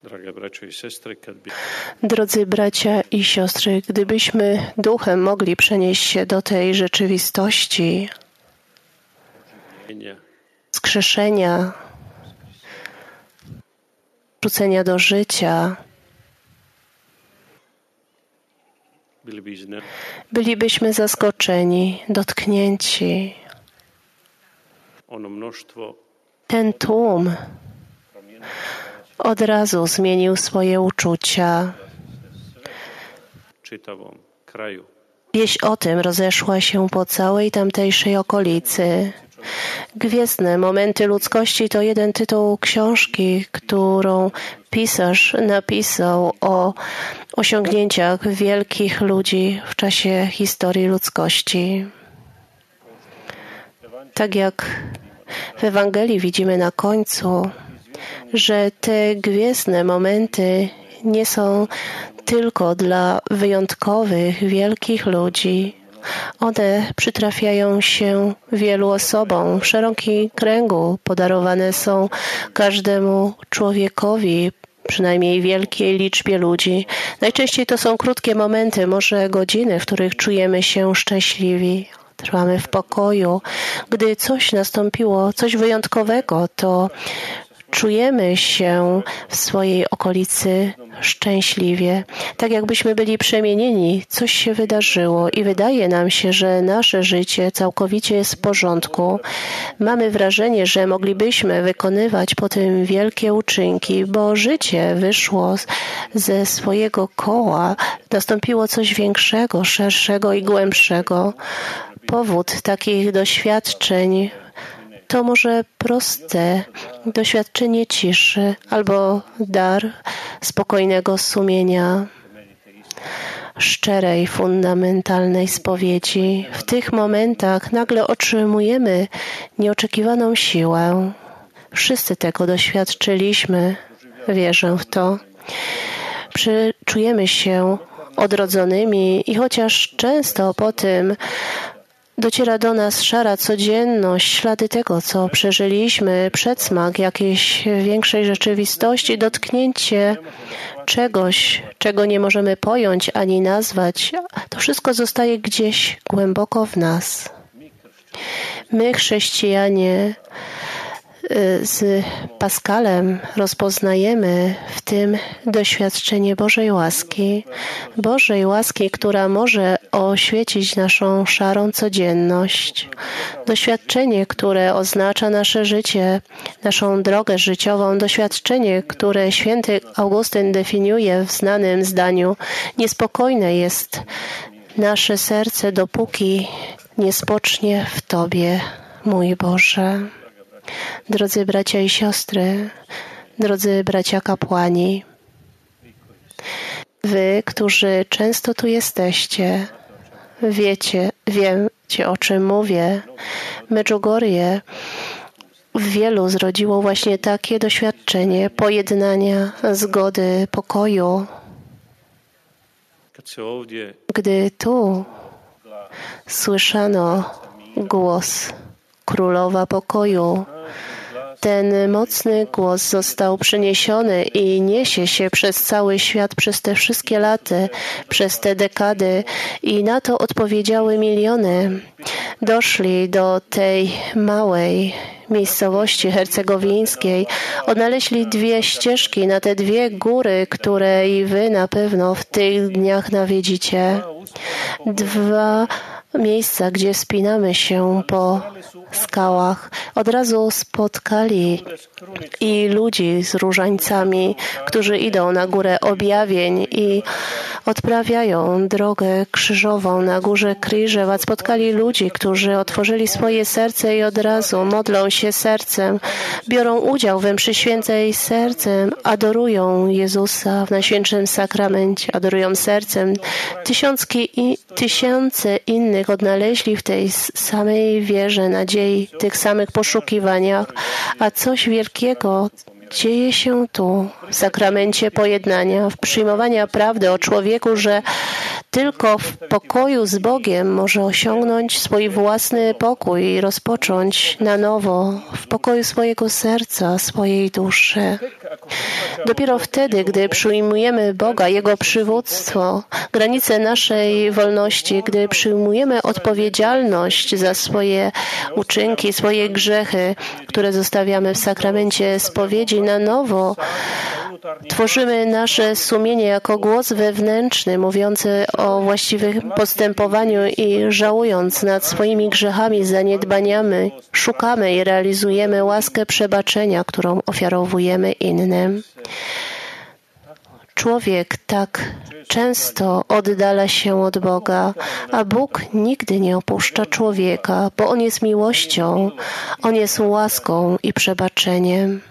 Drodzy bracia i siostry, gdybyśmy duchem mogli przenieść się do tej rzeczywistości wskrzeszenia, wrócenia do życia, bylibyśmy zaskoczeni, dotknięci. Ten tłum od razu zmienił swoje uczucia. Wieść o tym rozeszła się po całej tamtejszej okolicy. Gwiezdne momenty ludzkości to jeden tytuł książki, którą pisarz napisał o osiągnięciach wielkich ludzi w czasie historii ludzkości. Tak jak w Ewangelii widzimy na końcu, że te gwiezdne momenty nie są tylko dla wyjątkowych, wielkich ludzi. One przytrafiają się wielu osobom w szerokim kręgu. Podarowane są każdemu człowiekowi, przynajmniej wielkiej liczbie ludzi. Najczęściej to są krótkie momenty, może godziny, w których czujemy się szczęśliwi. Trwamy w pokoju. Gdy coś nastąpiło, coś wyjątkowego, to czujemy się w swojej okolicy szczęśliwie, tak jakbyśmy byli przemienieni, coś się wydarzyło i wydaje nam się, że nasze życie całkowicie jest w porządku. Mamy wrażenie, że moglibyśmy wykonywać po tym wielkie uczynki, bo życie wyszło ze swojego koła, nastąpiło coś większego, szerszego i głębszego. Powód takich doświadczeń to może proste doświadczenie ciszy albo dar spokojnego sumienia, szczerej, fundamentalnej spowiedzi. W tych momentach nagle otrzymujemy nieoczekiwaną siłę. Wszyscy tego doświadczyliśmy. Wierzę w to. Czujemy się odrodzonymi i chociaż często po tym dociera do nas szara codzienność, ślady tego, co przeżyliśmy, przedsmak jakiejś większej rzeczywistości, dotknięcie czegoś, czego nie możemy pojąć ani nazwać. To wszystko zostaje gdzieś głęboko w nas. My, chrześcijanie, z Pascalem rozpoznajemy w tym doświadczenie Bożej łaski, która może oświecić naszą szarą codzienność. Doświadczenie, które oznacza nasze życie, naszą drogę życiową, doświadczenie, które święty Augustyn definiuje w znanym zdaniu: niespokojne jest nasze serce, dopóki nie spocznie w Tobie, mój Boże. Drodzy bracia i siostry, drodzy bracia kapłani, wy, którzy często tu jesteście, wiecie, o czym mówię. Medjugorje w wielu zrodziło właśnie takie doświadczenie pojednania, zgody, pokoju. Gdy tu słyszano głos Królowa Pokoju, ten mocny głos został przeniesiony i niesie się przez cały świat, przez te wszystkie lata, przez te dekady i na to odpowiedziały miliony. Doszli do tej małej miejscowości hercegowińskiej, odnaleźli dwie ścieżki na te dwie góry, które i wy na pewno w tych dniach nawiedzicie. Dwa miejsca, gdzie wspinamy się po skałach. Od razu spotkali i ludzi z różańcami, którzy idą na górę objawień i odprawiają drogę krzyżową na górze Krzyżewa. Spotkali ludzi, którzy otworzyli swoje serce i od razu modlą się sercem, biorą udział we mszy świętej sercem, adorują Jezusa w Najświętszym Sakramencie, adorują sercem. Tysiące innych odnaleźli w tej samej wierze, nadziei, tych samych poszukiwaniach, a coś wielkiego dzieje się tu, w sakramencie pojednania, w przyjmowania prawdy o człowieku, że Tylko w pokoju z Bogiem może osiągnąć swój własny pokój i rozpocząć na nowo w pokoju swojego serca, swojej duszy. Dopiero wtedy, gdy przyjmujemy Boga, Jego przywództwo, granice naszej wolności, gdy przyjmujemy odpowiedzialność za swoje uczynki, swoje grzechy, które zostawiamy w sakramencie spowiedzi na nowo, tworzymy nasze sumienie jako głos wewnętrzny, mówiący o właściwym postępowaniu i żałując nad swoimi grzechami, zaniedbaniami, szukamy i realizujemy łaskę przebaczenia, którą ofiarowujemy innym. Człowiek tak często oddala się od Boga, a Bóg nigdy nie opuszcza człowieka, bo On jest miłością, On jest łaską i przebaczeniem.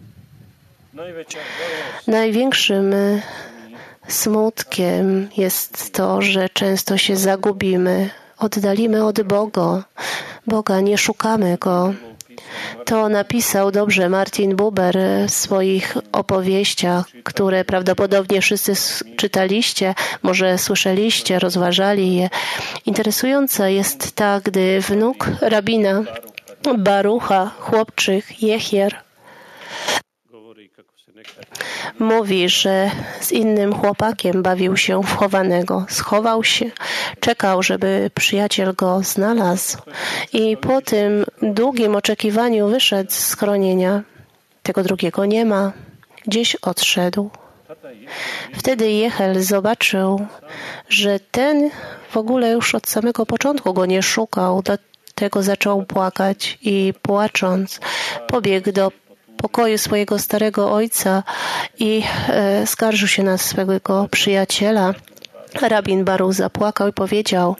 Największym smutkiem jest to, że często się zagubimy, oddalimy od Boga, nie szukamy Go. To napisał dobrze Martin Buber w swoich opowieściach, które prawdopodobnie wszyscy czytaliście, może słyszeliście, rozważali je. Interesujące jest ta, gdy wnuk rabina Barucha, chłopczyk Jechier, mówi, że z innym chłopakiem bawił się w chowanego. Schował się, czekał, żeby przyjaciel go znalazł i po tym długim oczekiwaniu wyszedł z schronienia. Tego drugiego nie ma. Gdzieś odszedł. Wtedy Jechel zobaczył, że ten w ogóle już od samego początku go nie szukał. Dlatego zaczął płakać i płacząc pobiegł do pokoju swojego starego ojca i skarżył się na swego przyjaciela. Rabin Baruch zapłakał i powiedział: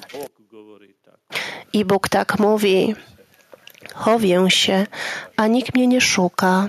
i Bóg tak mówi, chowię się, a nikt mnie nie szuka.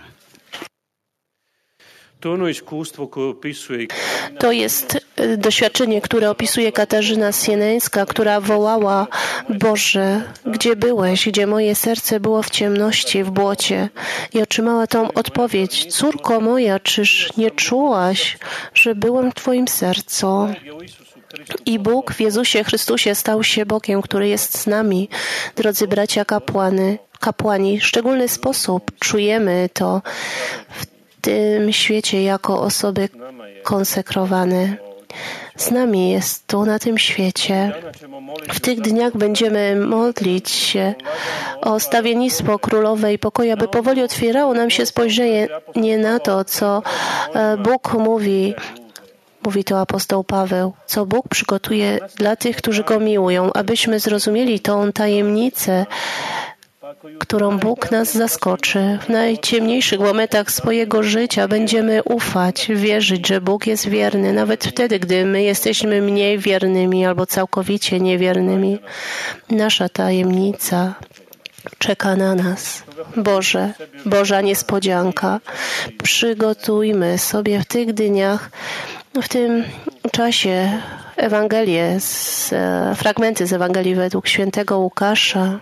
To jest doświadczenie, które opisuje Katarzyna Sieneńska, która wołała: Boże, gdzie byłeś, gdzie moje serce było w ciemności, w błocie? I otrzymała tą odpowiedź: córko moja, czyż nie czułaś, że byłem w Twoim sercu? I Bóg w Jezusie Chrystusie stał się Bogiem, który jest z nami. Drodzy bracia kapłani, w szczególny sposób czujemy to w tym świecie jako osoby konsekrowane. Z nami jest tu na tym świecie. W tych dniach będziemy modlić się o stawiennictwo Królowej Pokoju, aby powoli otwierało nam się spojrzenie nie na to, co Bóg mówi. Mówi to apostoł Paweł, co Bóg przygotuje dla tych, którzy Go miłują, abyśmy zrozumieli tą tajemnicę, którą Bóg nas zaskoczy. W najciemniejszych momentach swojego życia będziemy ufać, wierzyć, że Bóg jest wierny, nawet wtedy, gdy my jesteśmy mniej wiernymi albo całkowicie niewiernymi. Nasza tajemnica czeka na nas. Boża niespodzianka. Przygotujmy sobie w tych dniach, w tym czasie fragmenty z Ewangelii według świętego Łukasza.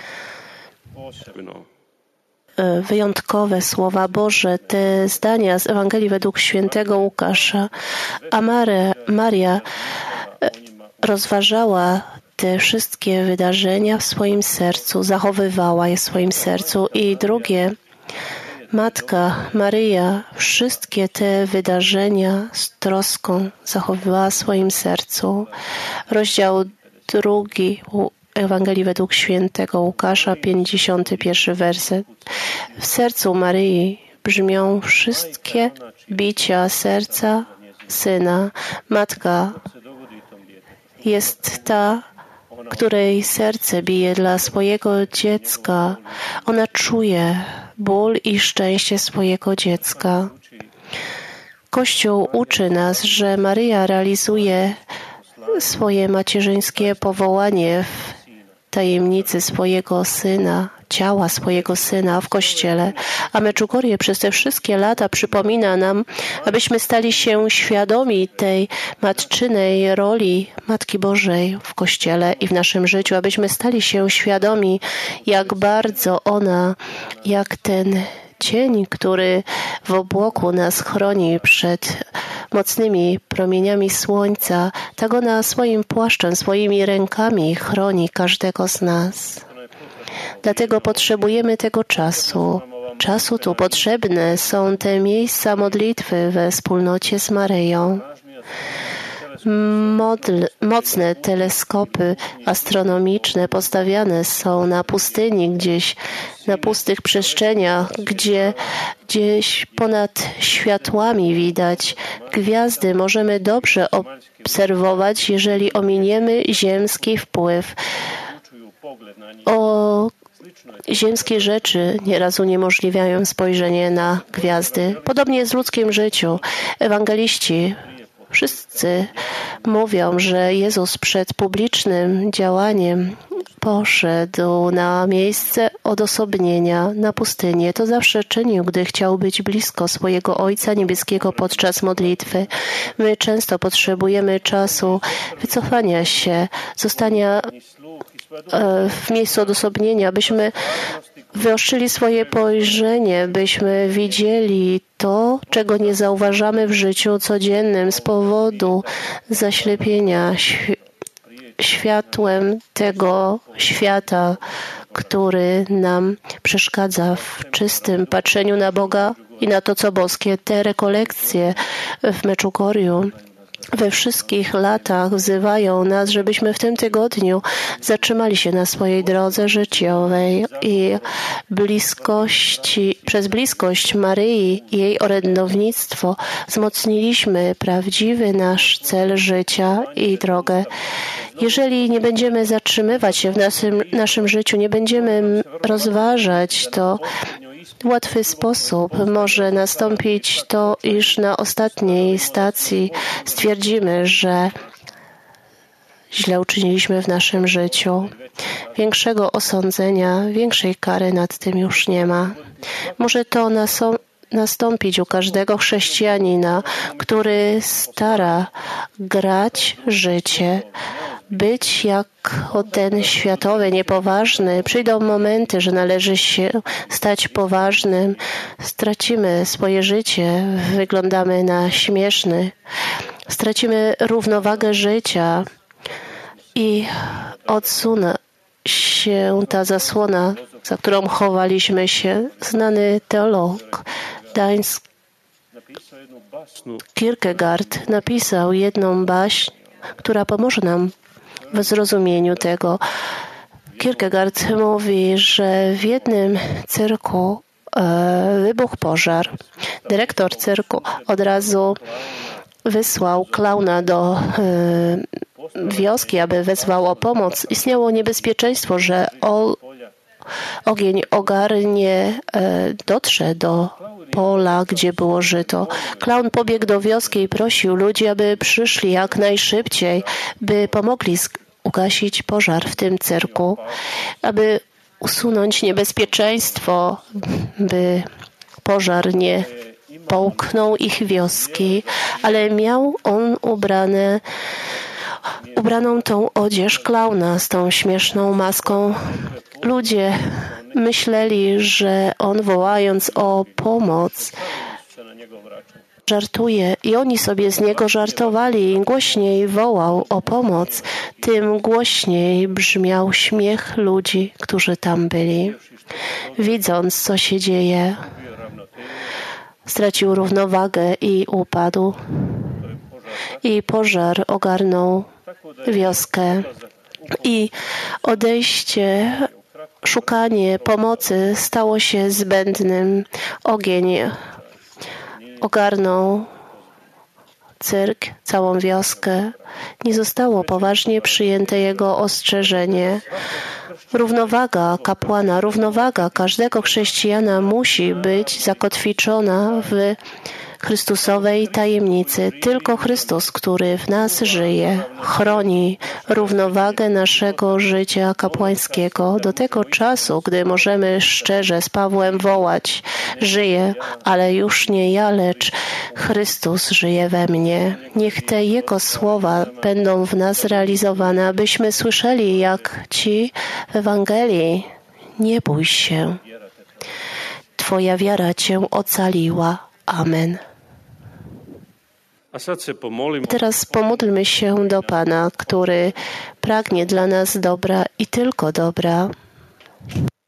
Wyjątkowe słowa Boże, te zdania z Ewangelii według świętego Łukasza. A Maria rozważała te wszystkie wydarzenia w swoim sercu, zachowywała je w swoim sercu. I drugie, Matka Maryja wszystkie te wydarzenia z troską zachowywała w swoim sercu. Rozdział 2 Ewangelii według świętego Łukasza, 51 werset. W sercu Maryi brzmią wszystkie bicia serca Syna. Matka jest ta, której serce bije dla swojego dziecka. Ona czuje ból i szczęście swojego dziecka. Kościół uczy nas, że Maryja realizuje swoje macierzyńskie powołanie w tajemnicy swojego Syna, ciała swojego Syna w Kościele. A Medjugorje przez te wszystkie lata przypomina nam, abyśmy stali się świadomi tej matczynej roli Matki Bożej w Kościele i w naszym życiu, abyśmy stali się świadomi, jak bardzo ona, jak ten cień, który w obłoku nas chroni przed mocnymi promieniami słońca, tak ona swoim płaszczem, swoimi rękami chroni każdego z nas. Dlatego potrzebujemy tego czasu. Czasu tu potrzebne są te miejsca modlitwy we wspólnocie z Maryją. Mocne teleskopy astronomiczne postawiane są na pustyni, gdzieś na pustych przestrzeniach, gdzieś ponad światłami widać gwiazdy. Możemy dobrze obserwować, jeżeli ominiemy ziemski wpływ. Ziemskie rzeczy nieraz uniemożliwiają spojrzenie na gwiazdy. Podobnie jest w ludzkim życiu. Ewangeliści wszyscy mówią, że Jezus przed publicznym działaniem poszedł na miejsce odosobnienia, na pustynię. To zawsze czynił, gdy chciał być blisko swojego Ojca Niebieskiego podczas modlitwy. My często potrzebujemy czasu wycofania się, zostania w miejscu odosobnienia, byśmy wyostrzyli swoje spojrzenie, byśmy widzieli to, czego nie zauważamy w życiu codziennym z powodu zaślepienia światłem tego świata, który nam przeszkadza w czystym patrzeniu na Boga i na to, co boskie. Te rekolekcje w Meczugorju we wszystkich latach wzywają nas, żebyśmy w tym tygodniu zatrzymali się na swojej drodze życiowej i przez bliskość Maryi i jej orędownictwo wzmocniliśmy prawdziwy nasz cel życia i drogę. Jeżeli nie będziemy zatrzymywać się w naszym życiu, nie będziemy rozważać, to w łatwy sposób może nastąpić to, iż na ostatniej stacji stwierdzimy, że źle uczyniliśmy w naszym życiu. Większego osądzenia, większej kary nad tym już nie ma. Może to nastąpić u każdego chrześcijanina, który stara grać życie, być jako ten światowy, niepoważny. Przyjdą momenty, że należy się stać poważnym. Stracimy swoje życie, wyglądamy na śmieszny. Stracimy równowagę życia i odsunie się ta zasłona, za którą chowaliśmy się. Znany teolog Kierkegaard napisał jedną baśń, która pomoże nam w zrozumieniu tego. Kierkegaard mówi, że w jednym cyrku wybuchł pożar. Dyrektor cyrku od razu wysłał klauna do wioski, aby wezwał o pomoc. Istniało niebezpieczeństwo, że ogień dotrze do pola, gdzie było żyto. Klaun pobiegł do wioski i prosił ludzi, aby przyszli jak najszybciej, by pomogli ugasić pożar w tym cyrku, aby usunąć niebezpieczeństwo, by pożar nie połknął ich wioski, ale miał on ubraną tą odzież klauna z tą śmieszną maską. Ludzie myśleli, że on wołając o pomoc żartuje i oni sobie z niego żartowali. Im głośniej wołał o pomoc, tym głośniej brzmiał śmiech ludzi, którzy tam byli. Widząc, co się dzieje, stracił równowagę i upadł. I pożar ogarnął wioskę. I odejście, szukanie pomocy stało się zbędnym. Ogień ogarnął cyrk, całą wioskę. Nie zostało poważnie przyjęte jego ostrzeżenie. Równowaga kapłana, równowaga każdego chrześcijana musi być zakotwiczona w Chrystusowej tajemnicy. Tylko Chrystus, który w nas żyje, chroni równowagę naszego życia kapłańskiego do tego czasu, gdy możemy szczerze z Pawłem wołać: żyję, ale już nie ja, lecz Chrystus żyje we mnie. Niech te Jego słowa będą w nas realizowane, abyśmy słyszeli jak ci w Ewangelii: nie bój się, Twoja wiara Cię ocaliła. Amen. Teraz pomódlmy się do Pana, który pragnie dla nas dobra i tylko dobra.